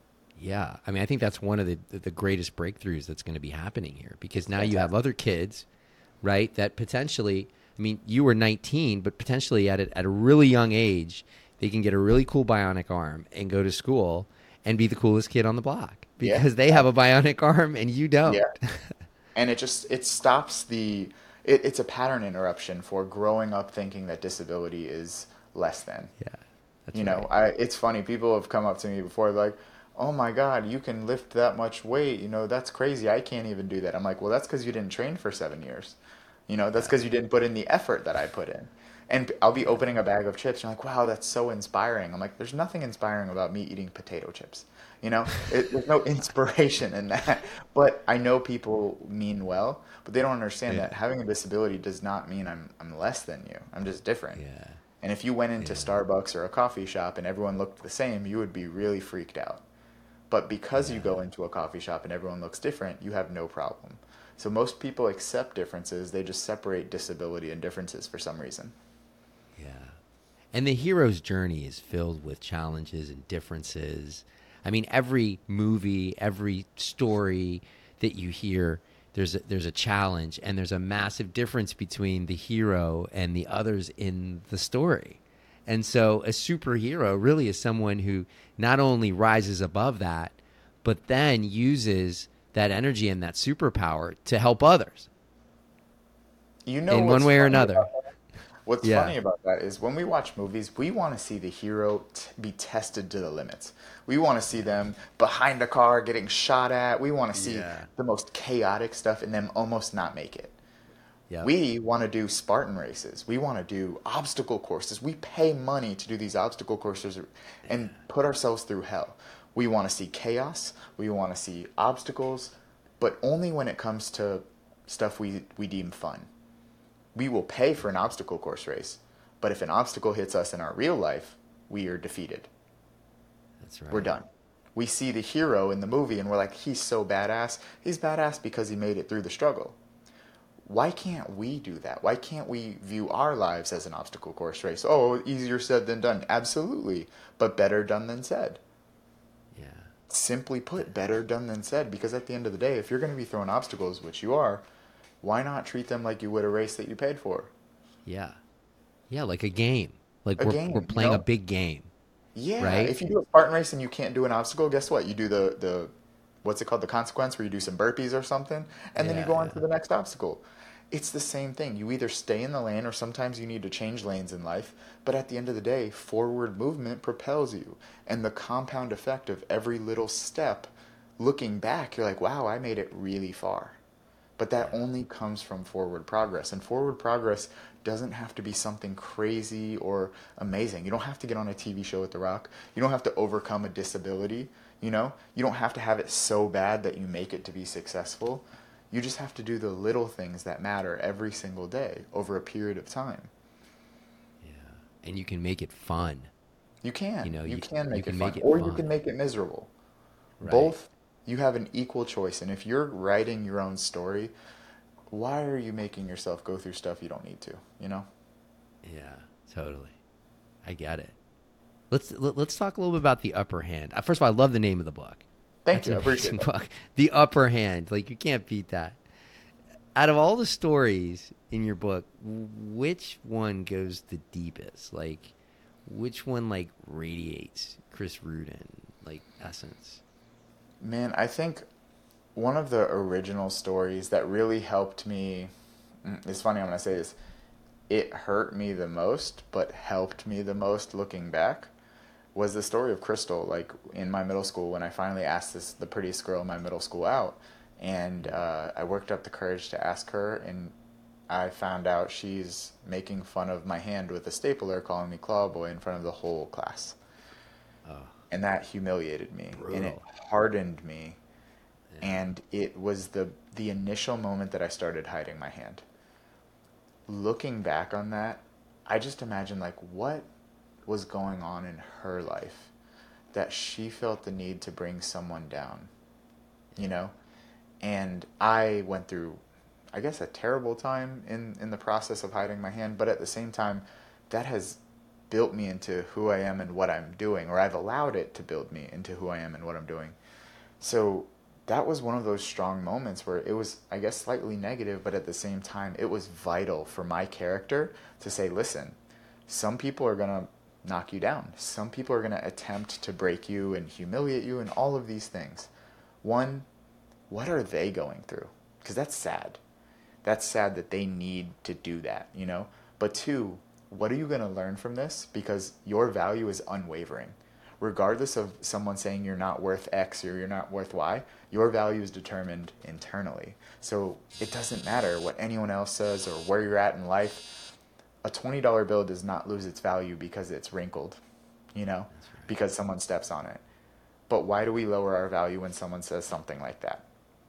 Yeah, I mean, I think that's one of the the greatest breakthroughs that's going to be happening here, because now you have Fantastic. other kids, right? That potentially, I mean, you were nineteen, but potentially at a, at a really young age, they can get a really cool bionic arm and go to school and be the coolest kid on the block Yeah. because they have a bionic arm and you don't. Yeah. And it just it stops the it, it's a pattern interruption for growing up thinking that disability is less than. Yeah, that's You know, right. I it's funny, people have come up to me before like, "Oh my God, you can lift that much weight. You know, that's crazy. I can't even do that." I'm like, "Well, that's because you didn't train for seven years. You know, that's Yeah, because you didn't put in the effort that I put in." And I'll be yeah, opening a bag of chips and like, "Wow, that's so inspiring." I'm like, "There's nothing inspiring about me eating potato chips." You know, it, there's no inspiration in that. But I know people mean well, but they don't understand yeah, that having a disability does not mean I'm I'm less than you. I'm just different. yeah, And if you went into yeah, Starbucks or a coffee shop and everyone looked the same, you would be really freaked out. But because you yeah, go into a coffee shop and everyone looks different, you have no problem. So most people accept differences, they just separate disability and differences for some reason. yeah. And the hero's journey is filled with challenges and differences. I mean, every movie, every story that you hear, there's a, there's a challenge, and there's a massive difference between the hero and the others in the story. And so a superhero really is someone who not only rises above that, but then uses that energy and that superpower to help others You know in one what's way or funny another. about that? What's Yeah. funny about that is when we watch movies, we want to see the hero t- be tested to the limits. We want to see them behind a car getting shot at. We want to see Yeah. the most chaotic stuff and them almost not make it. Yep. We want to do Spartan races. We want to do obstacle courses. We pay money to do these obstacle courses and put ourselves through hell. We want to see chaos. We want to see obstacles, but only when it comes to stuff we, we deem fun. We will pay for an obstacle course race, but if an obstacle hits us in our real life, we are defeated. That's We're right. done. We see the hero in the movie and we're like, he's so badass. He's badass because he made it through the struggle. Why can't we do that? Why can't we view our lives as an obstacle course race? Oh, easier said than done. Absolutely. But better done than said. Yeah. Simply put, better done than said. Because at the end of the day, if you're going to be throwing obstacles, which you are, why not treat them like you would a race that you paid for? Yeah. Yeah, like a game. Like A we're we're game, you playing a know? big game, Yeah. right? If you do a Spartan race and you can't do an obstacle, guess what? You do the, the what's it called? The consequence where you do some burpees or something, and then you Yeah, go on to yeah. the next obstacle. It's the same thing. You either stay in the lane or sometimes you need to change lanes in life. But at the end of the day, forward movement propels you. And the compound effect of every little step, looking back, you're like, wow, I made it really far. But that Yeah. only comes from forward progress. And forward progress doesn't have to be something crazy or amazing. You don't have to get on a T V show with The Rock. You don't have to overcome a disability. You know, you don't have to have it so bad that you make it to be successful. You just have to do the little things that matter every single day over a period of time. Yeah. And you can make it fun. You You can. know, You you can you make it can fun, make it or you can fun. make it miserable. Right. Both, you have an equal choice. And if you're writing your own story, why are you making yourself go through stuff you don't need to, you know? Yeah, totally. I get it. Let's let, let's talk a little bit about The Upper Hand. Uh, First of all, I love the name of the book. Thank That's you. an I amazing appreciate that. book. The Upper Hand. Like you can't beat that. Out of all the stories in your book, w- which one goes the deepest? Like which one like radiates Chris Rudin like essence? Man, I think one of the original stories that really helped me, mm, it's funny I'm going to say this, it hurt me the most, but helped me the most looking back, was the story of Crystal. Like in my middle school, when I finally asked this, the prettiest girl in my middle school out, and uh, I worked up the courage to ask her, and I found out she's making fun of my hand with a stapler, calling me claw boy in front of the whole class. Oh, And that humiliated me, and it brutal. hardened me, Yeah. and it was the the initial moment that I started hiding my hand. Looking back on that, I just imagine like what was going on in her life that she felt the need to bring someone down, you know? And I went through, I guess, a terrible time in, in the process of hiding my hand, but at the same time, that has built me into who I am and what I'm doing, or I've allowed it to build me into who I am and what I'm doing. So that was one of those strong moments where it was, I guess, slightly negative, but at the same time, it was vital for my character to say, listen, some people are going to knock you down. Some people are going to attempt to break you and humiliate you and all of these things. One, what are they going through? Because that's sad. That's sad that they need to do that, you know? But two, what are you going to learn from this? Because your value is unwavering. Regardless of someone saying you're not worth X or you're not worth Y, your value is determined internally. So it doesn't matter what anyone else says or where you're at in life. A twenty dollar bill does not lose its value because it's wrinkled, you know, That's right. because someone steps on it. But why do we lower our value when someone says something like that?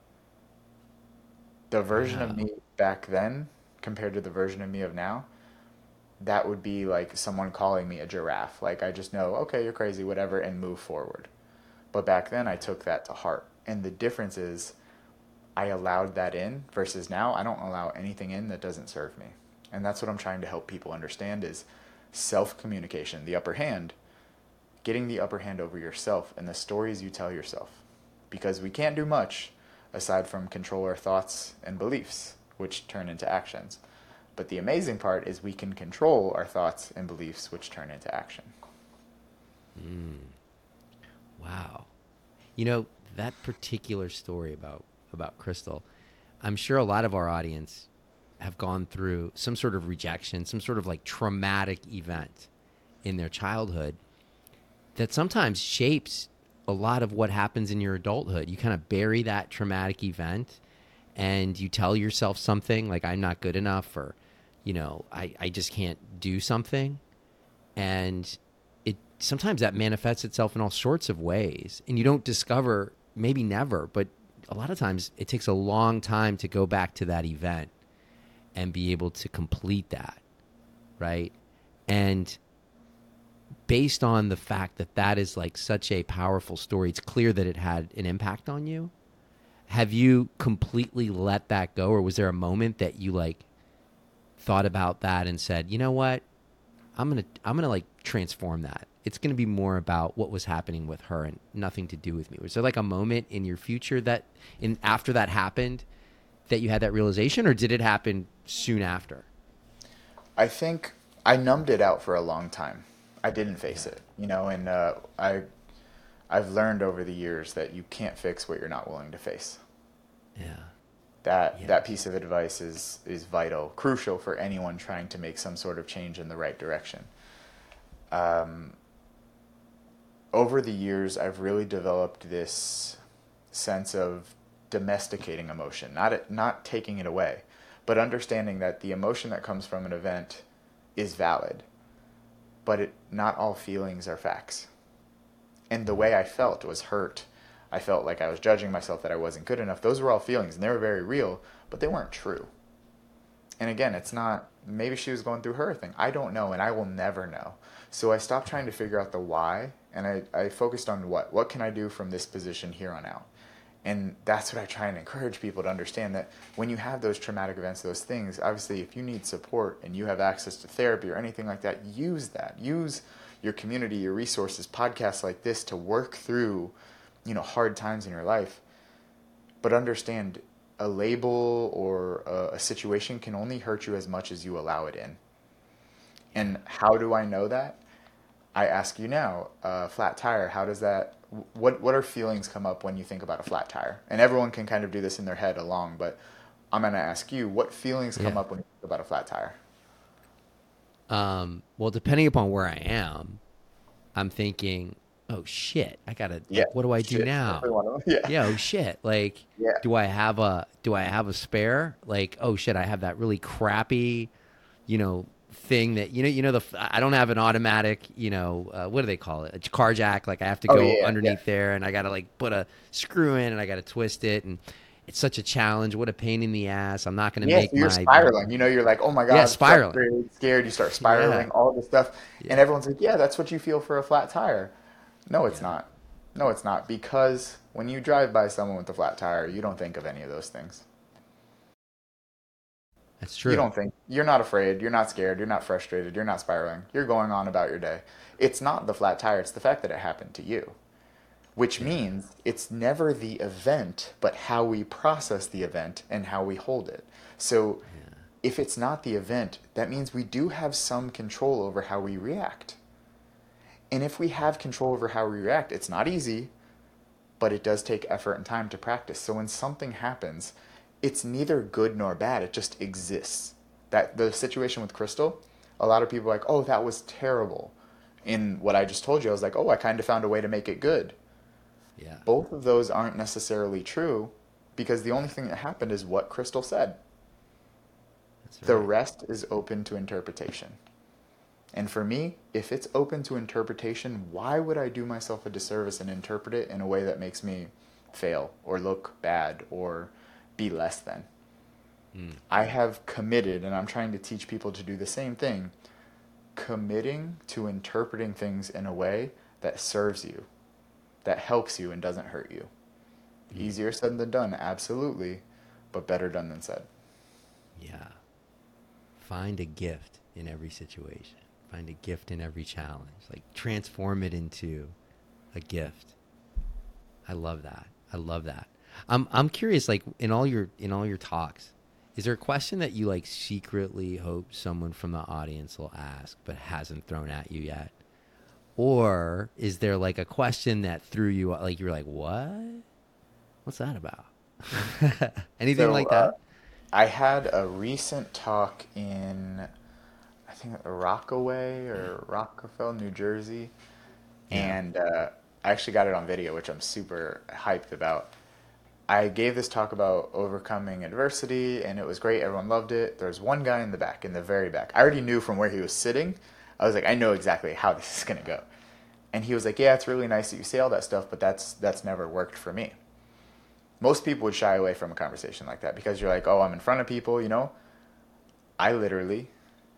The version of Wow. me back then compared to the version of me of now, that would be like someone calling me a giraffe. Like I just know, okay, you're crazy, whatever, and move forward. But back then I took that to heart. And the difference is I allowed that in versus now I don't allow anything in that doesn't serve me. And that's what I'm trying to help people understand is self-communication, the upper hand, getting the upper hand over yourself and the stories you tell yourself. Because we can't do much aside from control our thoughts and beliefs, which turn into actions. But the amazing part is we can control our thoughts and beliefs, which turn into action. Mm. Wow. You know, that particular story about about Crystal, I'm sure a lot of our audience have gone through some sort of rejection, some sort of like traumatic event in their childhood that sometimes shapes a lot of what happens in your adulthood. You kind of bury that traumatic event and you tell yourself something like, I'm not good enough, or, you know, I, I just can't do something. And it sometimes that manifests itself in all sorts of ways. And you don't discover, maybe never, but a lot of times it takes a long time to go back to that event and be able to complete that, right? And based on the fact that that is like such a powerful story, it's clear that it had an impact on you. Have you completely let that go, or was there a moment that you like thought about that and said, you know what, I'm gonna I'm gonna like transform that. It's gonna be more about what was happening with her and nothing to do with me. Was there like a moment in your future that in after that happened that you had that realization, or did it happen soon after? I think I numbed it out for a long time. I didn't face Yeah. it, you know, and uh, I I've learned over the years that you can't fix what you're not willing to face. Yeah. That that Yes. piece of advice is is vital, crucial for anyone trying to make some sort of change in the right direction. Um, Over the years, I've really developed this sense of domesticating emotion, not not taking it away, but understanding that the emotion that comes from an event is valid, but it, not all feelings are facts. And the Mm. way I felt was hurt. I felt like I was judging myself, that I wasn't good enough. Those were all feelings, and they were very real, but they weren't true. And again, it's not, maybe she was going through her thing. I don't know, and I will never know. So I stopped trying to figure out the why, and I, I focused on what. What can I do from this position here on out? And that's what I try and encourage people to understand, that when you have those traumatic events, those things, obviously if you need support and you have access to therapy or anything like that, use that. Use your community, your resources, podcasts like this to work through, you know, hard times in your life. But understand, a label or a, a situation can only hurt you as much as you allow it in. Yeah. And how do I know that? I ask you now, uh, flat tire, how does that what what are feelings come up when you think about a flat tire? And everyone can kind of do this in their head along, but I'm going to ask you, what feelings come Yeah. up when you think about a flat tire? Um, well, depending upon where I am, I'm thinking, oh shit, I gotta Yeah, like, what do I do shit. now? Definitely one of them. Yeah, Yeah, oh shit. Like, yeah, do I have a do I have a spare? Like, oh shit, I have that really crappy, you know, thing that you know, you know the I don't have an automatic, you know, uh, what do they call it? A car jack. Like I have to oh go yeah, yeah. underneath there, and I gotta like put a screw in, and I gotta twist it, and it's such a challenge. What a pain in the ass. I'm not gonna Yeah, so make you're my spiraling. You know, you're like, oh my yeah God, spiraling. frustrated, scared. You start Yeah, spiraling, all this stuff. And yeah, everyone's like, yeah, that's what you feel for a flat tire. No, it's yeah. not. No, it's not. Because when you drive by someone with a flat tire, you don't think of any of those things. That's You true. don't think, you're not afraid, you're not scared, you're not frustrated, you're not spiraling. You're going on about your day. It's not the flat tire, it's the fact that it happened to you. Which Yeah, means it's never the event, but how we process the event and how we hold it. So yeah. if it's not the event, that means we do have some control over how we react. And if we have control over how we react, it's not easy, but it does take effort and time to practice. So when something happens, it's neither good nor bad, it just exists. That the situation with Crystal, a lot of people are like, oh, that was terrible. In what I just told you, I was like, oh, I kind of found a way to make it good. Yeah, Both of those aren't necessarily true because the only thing that happened is what Crystal said. that's The right. rest is open to interpretation. And for me, if it's open to interpretation, why would I do myself a disservice and interpret it in a way that makes me fail or look bad or be less than? Mm, I have committed, and I'm trying to teach people to do the same thing, committing to interpreting things in a way that serves you, that helps you and doesn't hurt you. mm. Easier said than done, absolutely, but better done than said. Yeah. Find a gift in every situation. Find a gift in every challenge. Like transform it into a gift. I love that. I love that. I'm I'm curious, like in all your in all your talks, is there a question that you like secretly hope someone from the audience will ask but hasn't thrown at you yet? Or is there like a question that threw you like you were like, what? What's that about? Anything So like uh, that? I had a recent talk in, I think, Rockaway or Rockefeller, New Jersey, Yeah. and uh, I actually got it on video, which I'm super hyped about. I gave this talk about overcoming adversity, and it was great. Everyone loved it. There's one guy in the back, in the very back. I already knew from where he was sitting. I was like, I know exactly how this is gonna go. And he was like, yeah, it's really nice that you say all that stuff, but that's that's never worked for me. Most people would shy away from a conversation like that because you're like, oh, I'm in front of people, you know. I literally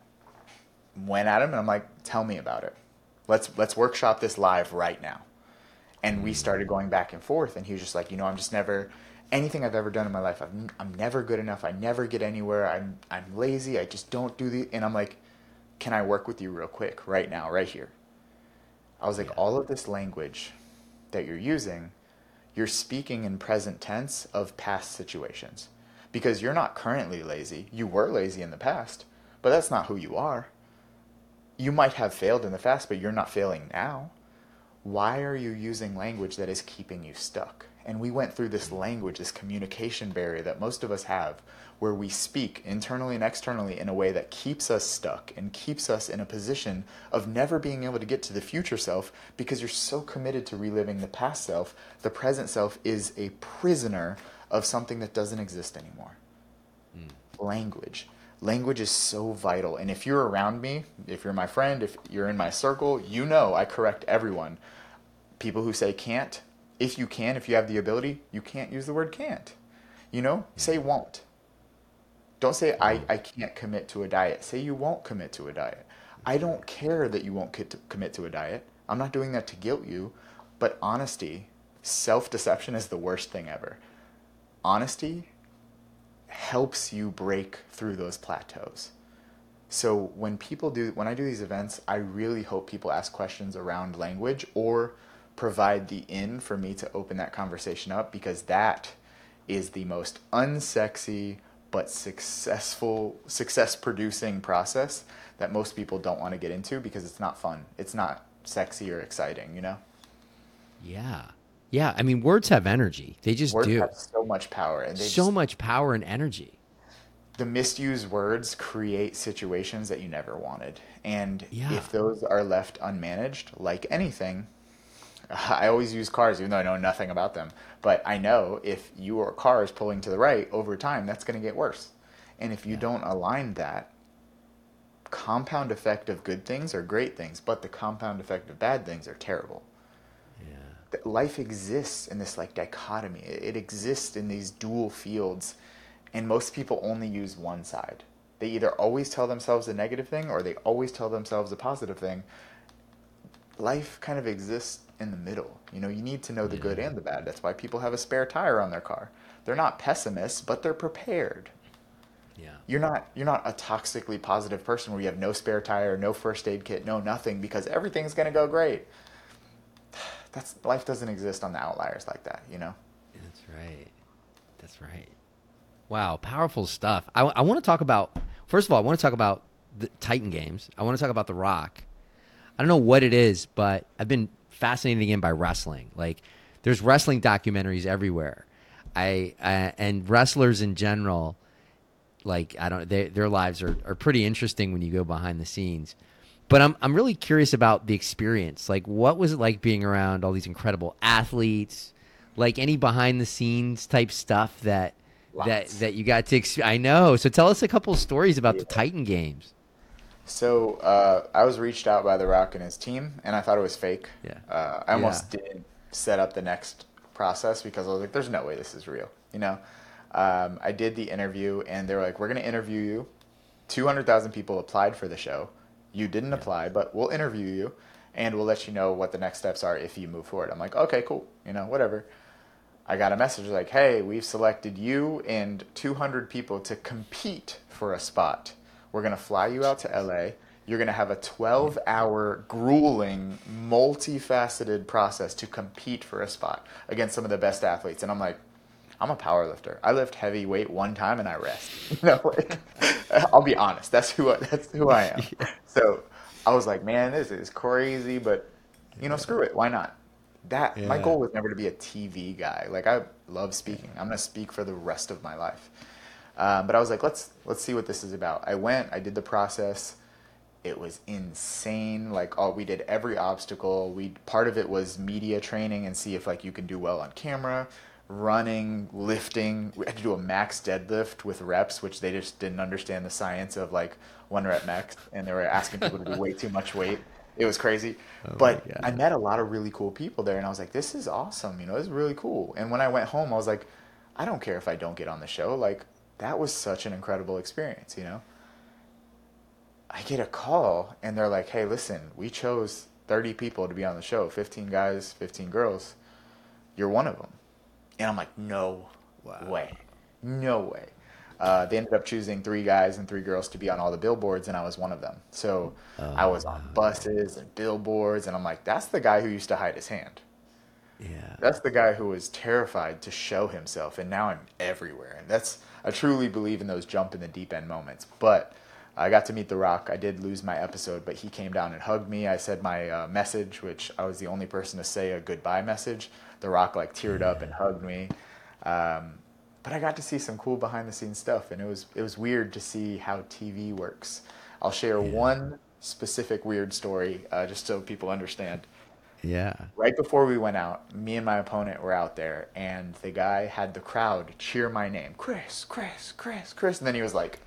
went at him and I'm like, tell me about it. Let's let's workshop this live right now. And we Mm, started going back and forth, and he was just like, you know, I'm just never anything I've ever done in my life. I'm I'm never good enough. I never get anywhere. I'm I'm lazy. I just don't do the. And I'm like, can I work with you real quick right now, right here? I was like, yeah. all of this language that you're using, you're speaking in present tense of past situations because you're not currently lazy. You were lazy in the past, but that's not who you are. You might have failed in the past, but you're not failing now. Why are you using language that is keeping you stuck? And we went through this language, this communication barrier that most of us have, where we speak internally and externally in a way that keeps us stuck and keeps us in a position of never being able to get to the future self because you're so committed to reliving the past self. The present self is a prisoner of something that doesn't exist anymore. Mm, Language. Language is so vital. And if you're around me, if you're my friend, if you're in my circle, you know I correct everyone. People who say can't, if you can, if you have the ability, you can't use the word can't. You know, say mm. won't. Don't say I, Won't. I can't commit to a diet. Say you won't commit to a diet. I don't care that you won't get to commit to a diet. I'm not doing that to guilt you, but honesty, self-deception is the worst thing ever. Honesty helps you break through those plateaus. So when people do, when I do these events, I really hope people ask questions around language or provide the in for me to open that conversation up because that is the most unsexy but successful, success producing process that most people don't want to get into because it's not fun. It's not sexy or exciting, you know? Yeah. Yeah. I mean, words have energy. They just Words do. have so much power, and they So just much power and energy. the misused words create situations that you never wanted. And Yeah. if those are left unmanaged, like anything, I always use cars, even though I know nothing about them. But I know if your car is pulling to the right over time, that's going to get worse. And if you Yeah. don't align that, compound effect of good things are great things, but the compound effect of bad things are terrible. Yeah. That life exists in this like dichotomy. It, it exists in these dual fields, and most people only use one side. They either always tell themselves a negative thing or they always tell themselves a positive thing. Life kind of exists in the middle. You know, you need to know the good Yeah. and the bad. That's why people have a spare tire on their car. They're not pessimists, but they're prepared. Yeah. You're not you're not a toxically positive person where you have no spare tire, no first aid kit, no nothing because everything's going to go great. That's life doesn't exist on the outliers like that, you know. That's right. That's right. Wow, powerful stuff. I, I want to talk about, first of all, I want to talk about the Titan games. I want to talk about The Rock. I don't know what it is, but I've been fascinated again by wrestling. Like, there's wrestling documentaries everywhere. I, I and wrestlers in general, like I don't, they, their lives are, are pretty interesting when you go behind the scenes. But I'm I'm really curious about the experience. Like, what was it like being around all these incredible athletes? Like any behind the scenes type stuff that that Lots. that you got to. Ex- I know. So tell us a couple of stories about Yeah. the Titan games. So uh, I was reached out by The Rock and his team, and I thought it was fake. Yeah. Uh, I Yeah. almost didn't set up the next process because I was like, "There's no way this is real," you know. Um, I did the interview, and they were like, "We're going to interview you. Two hundred thousand people applied for the show. You didn't apply, but we'll interview you, and we'll let you know what the next steps are if you move forward." I'm like, "Okay, cool. You know, whatever." I got a message like, "Hey, we've selected you and two hundred people to compete for a spot. We're going to fly you out to L A. You're going to have a twelve-hour, grueling, multifaceted process to compete for a spot against some of the best athletes." And I'm like, I'm a power lifter. I lift heavy weight one time and I rest. You know, like I'll be honest. That's who I, that's who I am. Yeah. So I was like, man, this is crazy, but you know, screw it. Why not? That my Yeah. goal was never to be a T V guy. Like I love speaking. I'm gonna speak for the rest of my life. Um, but I was like, let's let's see what this is about. I went. I did the process. It was insane. Like, oh, we did every obstacle. We part of it was media training and see if like you can do well on camera, running, lifting. We had to do a max deadlift with reps, which they just didn't understand the science of like one rep max, and they were asking people to do way too much weight. It was crazy. Oh my But I god. met a lot of really cool people there, and I was like, this is awesome. You know, this is really cool. And when I went home, I was like, I don't care if I don't get on the show. Like, that was such an incredible experience, you know? I get a call, and they're like, hey, listen, we chose thirty people to be on the show, fifteen guys, fifteen girls. You're one of them. And I'm like, no Wow. way. No way. Uh, they ended up choosing three guys and three girls to be on all the billboards, and I was one of them. So I Oh was on wow. buses and billboards, and I'm like, that's the guy who used to hide his hand. Yeah. That's the guy who was terrified to show himself, and now I'm everywhere. And that's I truly believe in those jump in the deep end moments. But I got to meet The Rock. I did lose my episode, but he came down and hugged me. I said my uh, message, which I was the only person to say a goodbye message. The Rock like teared up and hugged me. Um, but I got to see some cool behind the scenes stuff, and it was it was weird to see how T V works. I'll share Yeah. one specific weird story, uh, just so people understand. Yeah. Right before we went out, me and my opponent were out there, and the guy had the crowd cheer my name, Chris, Chris, Chris, Chris, and then he was like,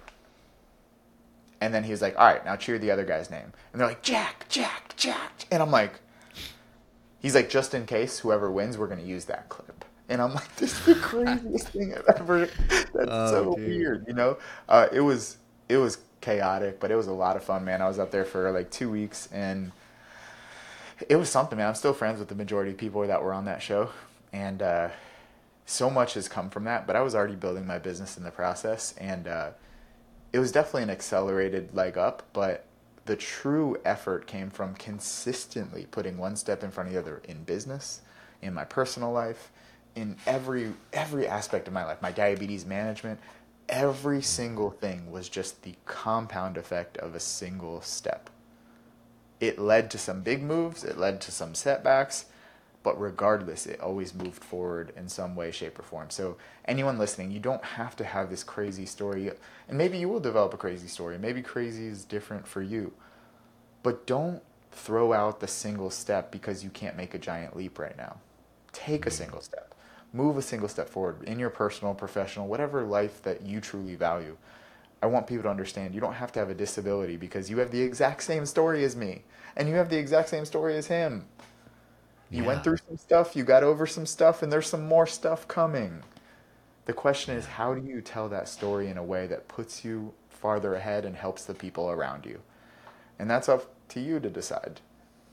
and then he was like, all right, now cheer the other guy's name, and they're like, Jack, Jack, Jack, and I'm like, he's like, just in case whoever wins, we're gonna use that clip, and I'm like, this is the craziest thing I've ever. That's Oh, so dude. weird, you know. Uh, it was it was chaotic, but it was a lot of fun, man. I was up there for like two weeks, and it was something, man. I'm still friends with the majority of people that were on that show, and uh, so much has come from that. But I was already building my business in the process, and uh, it was definitely an accelerated leg up. But the true effort came from consistently putting one step in front of the other in business, in my personal life, in every every aspect of my life, my diabetes management. Every single thing was just the compound effect of a single step. It led to some big moves. It led to some setbacks. But regardless, it always moved forward in some way, shape, or form. So anyone listening, you don't have to have this crazy story. And maybe you will develop a crazy story. Maybe crazy is different for you. But don't throw out the single step because you can't make a giant leap right now. Take a single step. Move a single step forward in your personal, professional, whatever life that you truly value. I want people to understand you don't have to have a disability because you have the exact same story as me. And you have the exact same story as him. You Yeah. went through some stuff, you got over some stuff, and there's some more stuff coming. The question is, how do you tell that story in a way that puts you farther ahead and helps the people around you? And that's up to you to decide.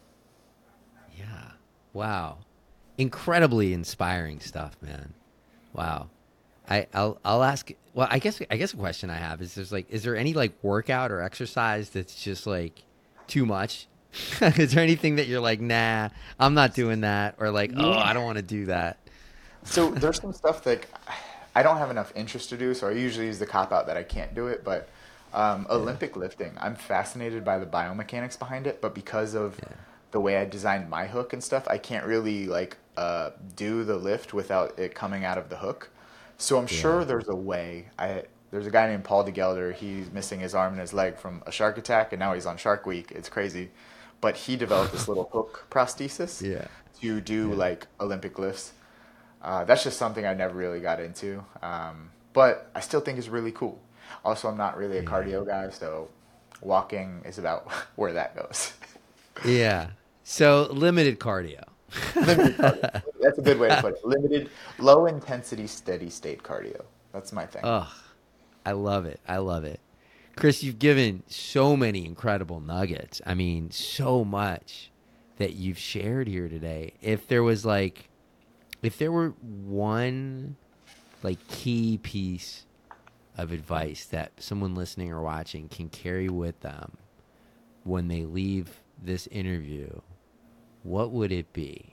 Yeah. Wow. Incredibly inspiring stuff, man. Wow. I, I'll I'll ask. Well, I guess I guess a question I have is: there's like, is there any like workout or exercise that's just like too much? Is there anything that you're like, nah, I'm not doing that, or like, oh, I don't want to do that? So there's some stuff that I don't have enough interest to do, so I usually use the cop out that I can't do it. But um, Olympic lifting, I'm fascinated by the biomechanics behind it, but because of Yeah. the way I designed my hook and stuff, I can't really like uh, do the lift without it coming out of the hook. So I'm Yeah. sure there's a way. I there's a guy named Paul DeGelder. He's missing his arm and his leg from a shark attack, and now he's on Shark Week. It's crazy. But he developed this little hook prosthesis Yeah. to do Yeah. like Olympic lifts. Uh, that's just something I never really got into. Um, but I still think it's really cool. Also, I'm not really a Yeah. cardio guy, so walking is about where that goes. Yeah. So limited cardio. Limited cardio. That's a good way to put it. Limited, low intensity, steady state cardio. That's my thing. Oh, I love it. I love it. Chris, you've given so many incredible nuggets. I mean, so much that you've shared here today. If there was like, if there were one like key piece of advice that someone listening or watching can carry with them when they leave this interview, what would it be?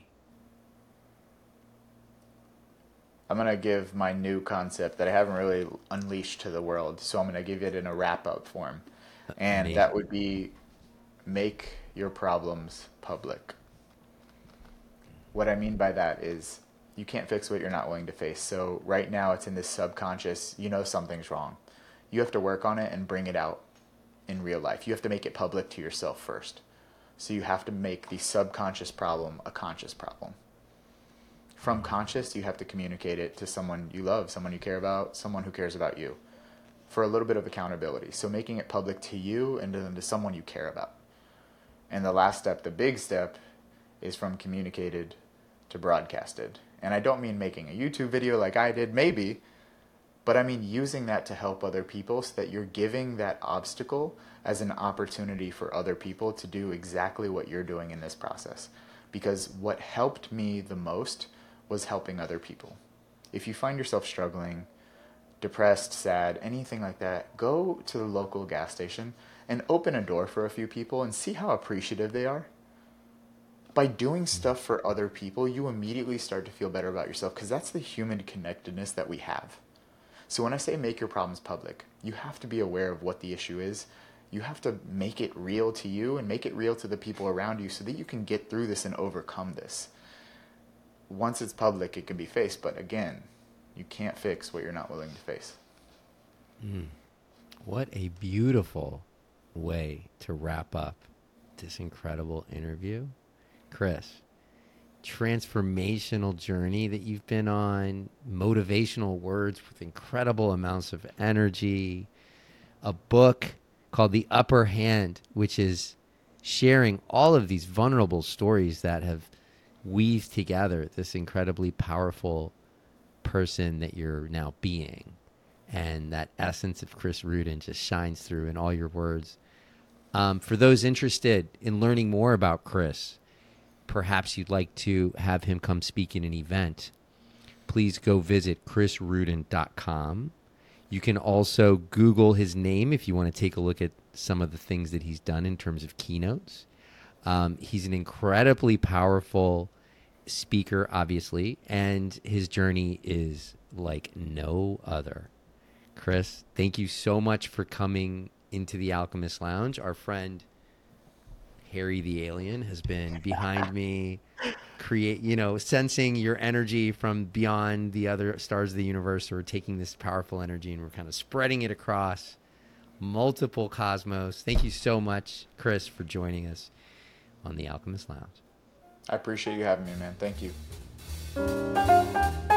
I'm going to give my new concept that I haven't really unleashed to the world. So I'm going to give it in a wrap up form. And Amazing. that would be make your problems public. What I mean by that is you can't fix what you're not willing to face. So right now it's in this subconscious, you know something's wrong. You have to work on it and bring it out in real life. You have to make it public to yourself first. So you have to make the subconscious problem a conscious problem. From conscious, you have to communicate it to someone you love, someone you care about, someone who cares about you, for a little bit of accountability. So making it public to you and then to someone you care about. And the last step, the big step, is from communicated to broadcasted. And I don't mean making a YouTube video like I did, maybe, but I mean using that to help other people so that you're giving that obstacle as an opportunity for other people to do exactly what you're doing in this process. Because what helped me the most was helping other people. If you find yourself struggling, depressed, sad, anything like that, go to the local gas station and open a door for a few people and see how appreciative they are. By doing stuff for other people, you immediately start to feel better about yourself because that's the human connectedness that we have. So when I say make your problems public, you have to be aware of what the issue is. You have to make it real to you and make it real to the people around you so that you can get through this and overcome this. Once it's public, it can be faced, but again, you can't fix what you're not willing to face. Mm. What a beautiful way to wrap up this incredible interview. Chris, transformational journey that you've been on, motivational words with incredible amounts of energy, a book called The Upper Hand, which is sharing all of these vulnerable stories that have weaved together this incredibly powerful person that you're now being. And that essence of Chris Rudin just shines through in all your words. Um, for those interested in learning more about Chris, perhaps you'd like to have him come speak in an event, please go visit chris rudin dot com. You can also Google his name if you want to take a look at some of the things that he's done in terms of keynotes. Um, he's an incredibly powerful speaker, obviously, and his journey is like no other. Chris, thank you so much for coming into the Alchemist Lounge. Our friend Harry the Alien has been behind me create, you know, sensing your energy from beyond the other stars of the universe. We're taking this powerful energy and we're kind of spreading it across multiple cosmos. Thank you so much, Chris, for joining us on the Alchemist Lounge. I appreciate you having me, man. Thank you.